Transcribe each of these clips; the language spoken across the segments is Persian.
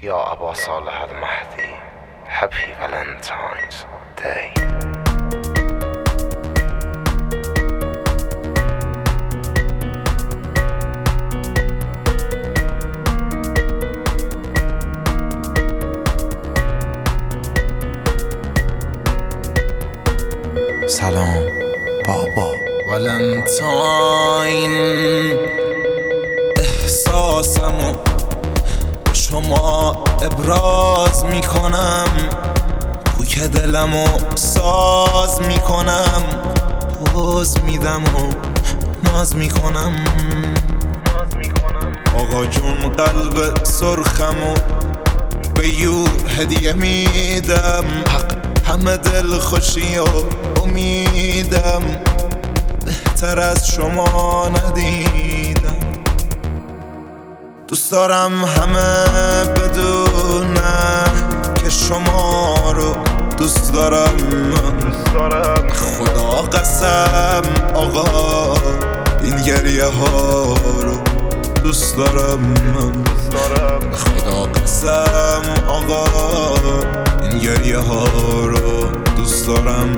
يا أبا صالح المهدي Happy Valentine's Day. سلام بابا ولنتاین، احساسمو به شما ابراز میکنم، کوک دلمو ساز میکنم، پوز میدم و ناز میکنم. آقا جون قلب سرخمو به یو هدیه میدم، همه دل خوشی و امیدم، بهتر از شما ندیدم. دوست دارم همه بدونن که شما رو دوست دارم. خدا قسم آقا این گریه ها رو دوست دارم. خدا قسم آقا این گریه ها رو دوست دارم.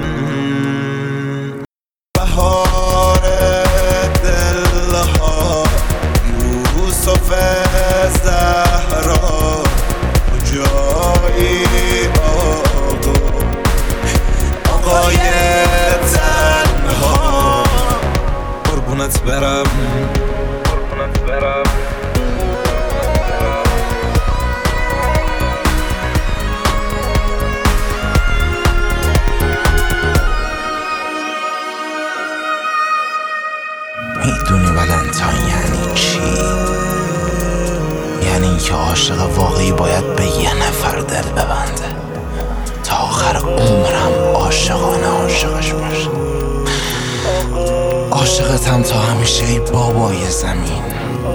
بهار دلها یوسف زهرا کجایی آقای تنها، قربونت برم. میدونی ولنتاین یعنی چی؟ یعنی اینکه عاشق واقعی باید به یه نفر دل ببنده تا آخر عمرم عاشقانه عاشقش باشه. عاشقتم تا همیشه ای بابای زمین.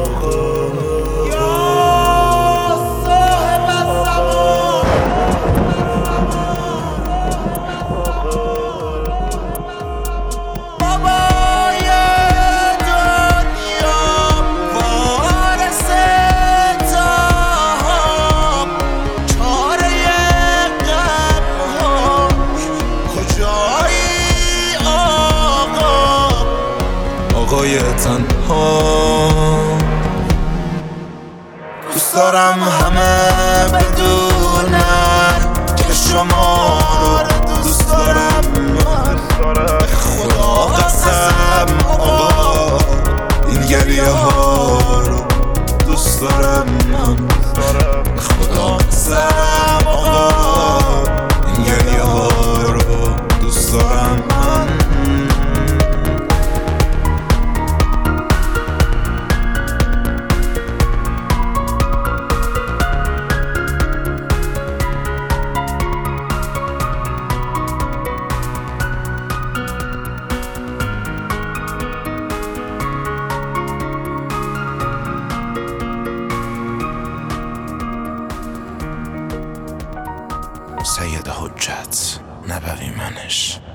آقای تنها، دوست دارم همه بدونن که شما رو دوست دارم. خدا قسم آقا این گریه ها رو دوست دارم. خدا قسم آقا این گریه ها رو دوست دارم. سید حجت نبوی منش.